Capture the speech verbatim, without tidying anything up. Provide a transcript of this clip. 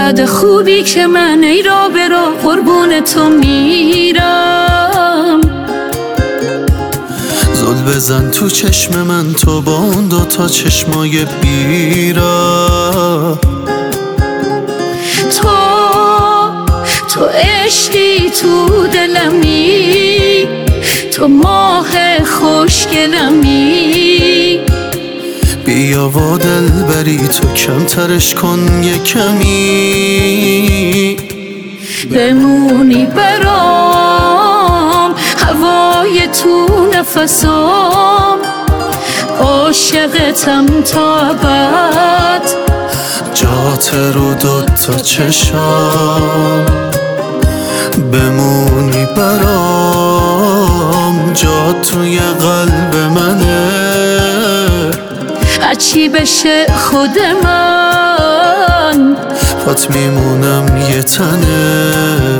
انقدر خوبی که من ای را به را قربون تو میرم. زل بزن تو چشم من تو با اون دوتا چشمای بیرا. تو تو عشقی تو دلمی، تو ماه خوشگلمی. بیا و دل بری تو کمترش کن یه کمی. بمونی برام هوای تو نفسام، عاشقتم تا ابد جات رو دوتا چشام. بمونی برام جات توی قلب منه. هرچی بشه خود من پات میمونم یه تنه.